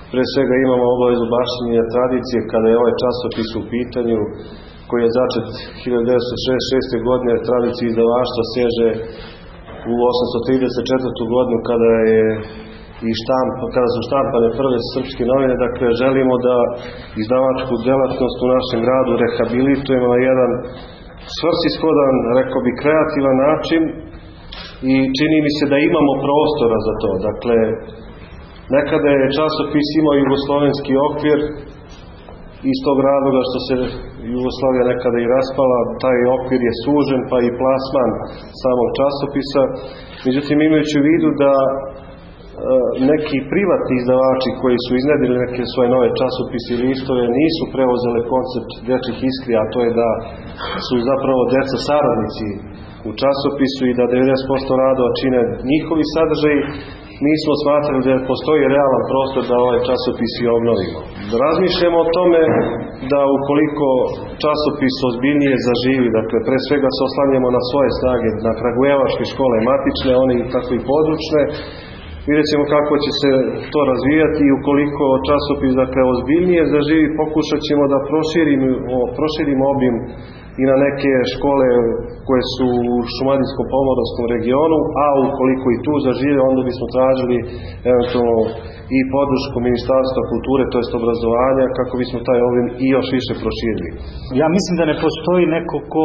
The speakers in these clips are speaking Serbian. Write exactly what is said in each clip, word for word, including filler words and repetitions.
pre svega imamo obavezu baštinjenja tradicije kada je ovaj časopis u pitanju, koji je začet hiljadu devetsto šezdeset šeste. godine, tradicija izdavaštva seže u osamsto trideset četvrtu. godinu kada je i štamp, kada su štampane prve srpske novine. Dakle, želimo da izdavačku delatnost u našem gradu rehabilitujemo na jedan svrsishodan, rekao bi kreativan način i čini mi se da imamo prostora za to. Dakle, nekada je časopis imao jugoslovenski okvir, iz tog razloga što se Jugoslavija nekada i raspala, taj okvir je sužen, pa i plasman samog časopisa. Međutim, imajući u vidu da e, neki privatni izdavači koji su iznedili neke svoje nove časopise ili listove nisu preuzeli koncept dečjih iskri, a to je da su zapravo deca saradnici u časopisu i da devedeset posto radova čine njihovi sadržaji, mi smo smatrali da postoji realan prostor da ovaj časopis i obnovimo. Razmišljamo o tome da ukoliko časopis ozbiljnije zaživi, dakle pre svega se oslanjamo na svoje snage, na kragujevačke škole matične, one i tako i područne, vidjet ćemo kako će se to razvijati i ukoliko časopis dakle ozbiljnije zaživi, pokušat ćemo da proširimo, proširimo obim i na neke škole koje su u Šumadijskom pomoravskom regionu, a ukoliko i tu zažive, onda bismo tražili eventualno i podršku Ministarstva kulture, to jest obrazovanja, kako bismo taj obim i još više proširili. Ja mislim da ne postoji neko ko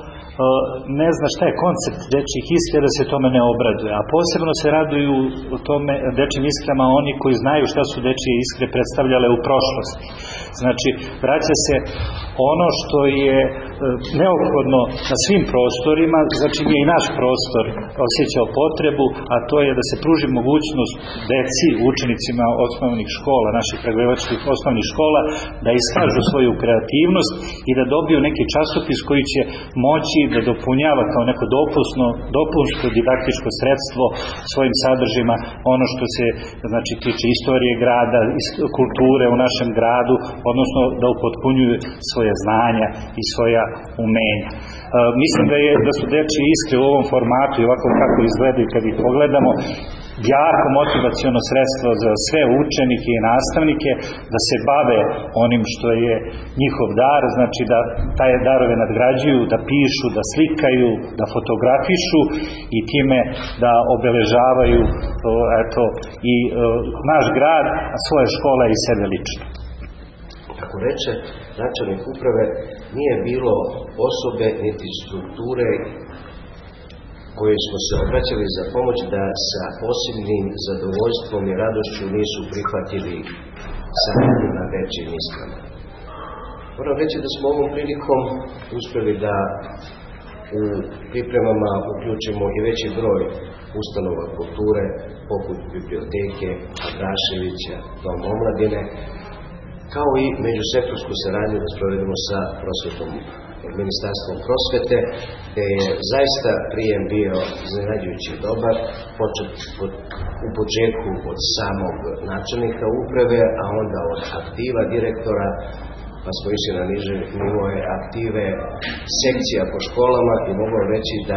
ne zna šta je koncept dečjih iskri, da se tome ne obraduje, a posebno se raduju o tome dečjim iskrama oni koji znaju šta su dečje iskre predstavljale u prošlosti. Znači, vraća se ono što je neophodno na svim prostorima, znači je i naš prostor osjećao potrebu, a to je da se pruži mogućnost deci, učenicima osnovnih škola, naših kragujevačkih osnovnih škola, da iskažu svoju kreativnost i da dobiju neki časopis koji će moći da dopunjava kao neko dopusno, dopunsko didaktičko sredstvo svojim sadržima ono što se znači tiče istorije grada, kulture u našem gradu, odnosno da upotpunjuju svoje znanja i svoja umenja. E, mislim da je da su dečje iskre u ovom formatu i ovako kako izgledaju kad ih pogledamo jako motivaciono sredstvo za sve učenike i nastavnike da se bave onim što je njihov dar, znači da taj darove nadgrađuju, da pišu, da slikaju, da fotografišu i time da obeležavaju eto, i naš grad, a svoje škole i sebe lično. Kako reče načelnik uprave, nije bilo osobe niti strukture koje smo se obraćali za pomoć da sa posebnim zadovoljstvom i radošću nisu prihvatili saradnju na dečjim iskrama. Moram reći da smo ovom prilikom uspjeli da u pripremama uključimo i veći broj ustanova kulture, poput biblioteke, Abraševića, Dom omladine, kao i međusektorsku saradnju da sprovedemo sa prosvetom, Ministarstvom prosvete, gde je zaista prijem bio iznenađujući dobar, počet u početku od samog načelnika uprave, a onda od aktiva direktora, pa smo išli na niže nivoje aktive sekcija po školama i mogu reći da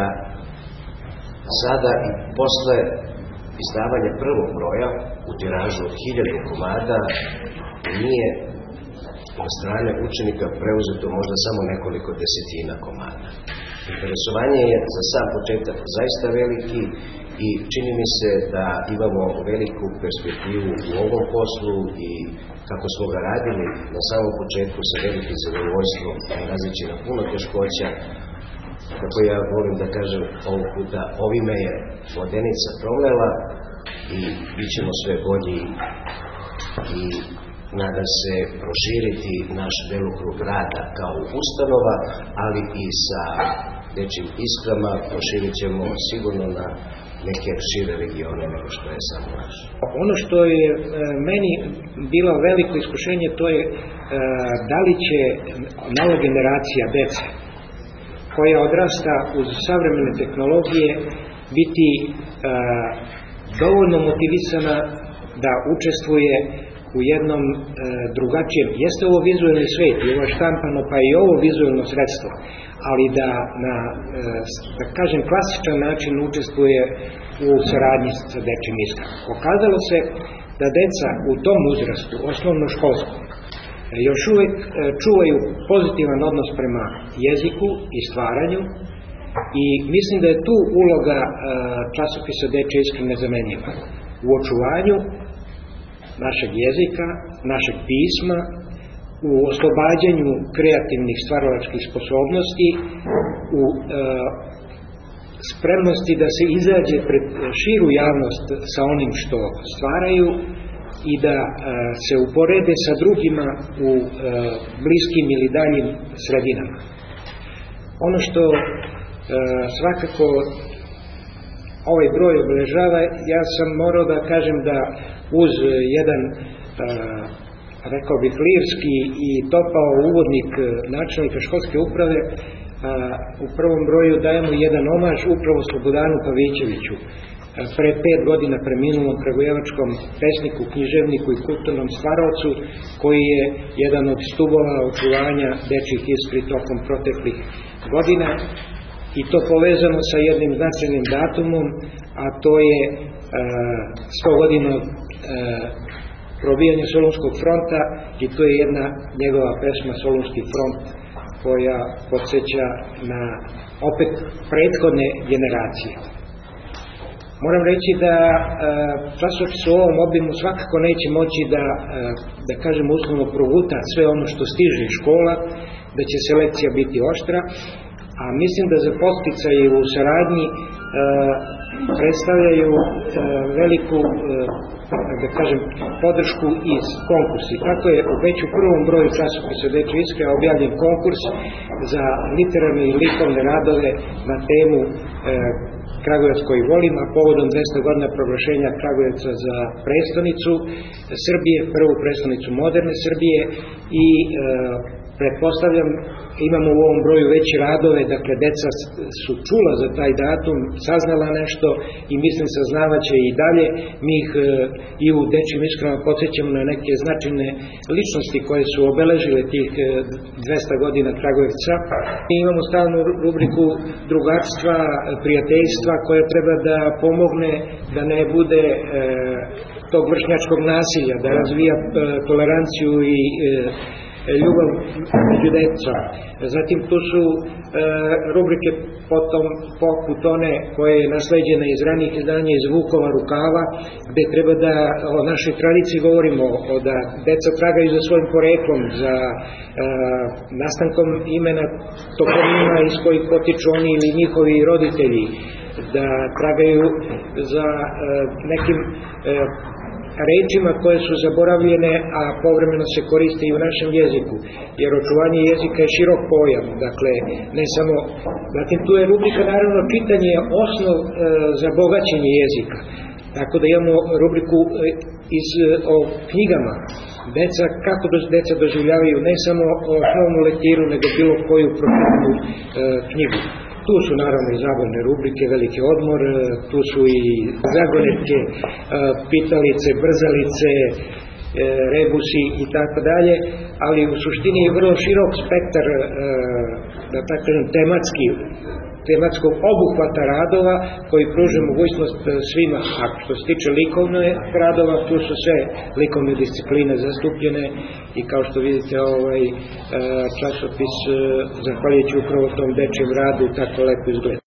sada i posle izdavanja prvog broja u tiražu od hiljadu komada nije od strane učenika preuzeto možda samo nekoliko desetina komada. Interesovanje je za sam početak zaista veliki i čini mi se da imamo veliku perspektivu u ovom poslu i kako smo ga radili na samom početku sa velikim zadovoljstvom i nalazeći na puno teškoća, kako ja volim da kažem ovog puta, ovime je vodenica promlela i bit ćemo sve bolji i nadam se proširiti naš delokrug rada kao ustanova, ali i sa dečjim iskrama proširit ćemo sigurno na neke šire regione nego što je samo naš. Ono što je e, meni bilo veliko iskušenje, to je e, da li će nova generacija dece koja odrasta uz savremene tehnologije biti e, dovoljno motivisana da učestvuje u jednom e, drugačijem, jeste ovo vizualni svet i ovo štampano, pa i ovo vizualno sredstvo, ali da na, e, da kažem, klasičan način učestvuje u saradnji sa dečjim iskrama. Pokazalo se da deca u tom uzrastu, osnovno školskom, još uvijek čuvaju pozitivan odnos prema jeziku i stvaranju, i mislim da je tu uloga časopisa Dečija iskra nezamenjiva u očuvanju našeg jezika, našeg pisma, u oslobađanju kreativnih stvaralačkih sposobnosti, u e, spremnosti da se izađe pred širu javnost sa onim što stvaraju i da e, se uporede sa drugima u e, bliskim ili daljim sredinama. Ono što e, svakako ovaj broj obeležava, ja sam morao da kažem da uz jedan e, rekao bih lirski i topao uvodnik načelnika školske uprave, a, u prvom broju dajemo jedan omaž upravo Slobodanu Pavićeviću, a, pre pet godina preminulom kragujevačkom pesniku, književniku i kulturnom stvaraocu, koji je jedan od stubova očuvanja dečjih iskri tokom proteklih godina, i to povezano sa jednim značajnim datumom, a to je a, sto godina a, probijanje Solunskog fronta, i to je jedna njegova pesma Solunski front, koja podsjeća na opet prethodne generacije. Moram reći da časopis u ovom obimu svakako neće moći da, da kažem uslovno, proguta sve ono što stiže iz škola, da će selekcija biti oštra, a mislim da za podsticaje u saradnji e, predstavljaju e, veliku e, da kažem podršku iz konkursi. Tako je već u prvom broju časopisa Dečija iskra objavljen konkurs za literarne i likovne radove na temu e, Kragujevac koji volim, a povodom dvesta godina proglašenja Kragujevca za prestonicu Srbije, prvu prestonicu moderne Srbije, i e, pretpostavljam, imamo u ovom broju već radove, dakle deca su čula za taj datum, saznala nešto i mislim saznavaće i dalje. Mi ih e, i u Dečijim iskrama podsjećamo na neke značajne ličnosti koje su obeležile tih e, dvesta godina Kragujevca. Mi imamo stalnu rubriku drugarstva, prijateljstva, koja treba da pomogne da ne bude e, tog vršnjačkog nasilja, da razvija e, toleranciju i e, ljubav među decom. Zatim tu su e, rubrike potom poput one koje je nasleđena iz ranijih izdanja iz Vukova rukava, gde treba da o našoj tradiciji govorimo, o da deca tragaju za svojim poreklom, za e, nastankom imena toponima iz kojih potiču oni ili njihovi roditelji, da tragaju za e, nekim e, rečima koje su zaboravljene, a povremeno se koriste i u našem jeziku, jer očuvanje jezika je širok pojam, dakle ne samo, zatim tu je rubrika naravno čitanje osnov e, za bogaćenje jezika, tako da imamo rubriku e, iz, o knjigama, deca, kako do, deca doživljavaju ne samo osnovnu lektiru, nego bilo koju pročitanu e, knjigu. Tu su naravno i zabavne rubrike, veliki odmor, tu su i zagonetke, pitalice, brzalice, rebusi i tako dalje, ali u suštini je vrlo širok spektar, da tako kažem, tematski, tematskog obuhvata radova koji pruže mogućnost svima. A što se tiče likovne radova, tu su sve likovne discipline zastupljene i kao što vidite ovaj časopis, zahvaljujući upravo tom dečijem radu, tako lepo izgleda.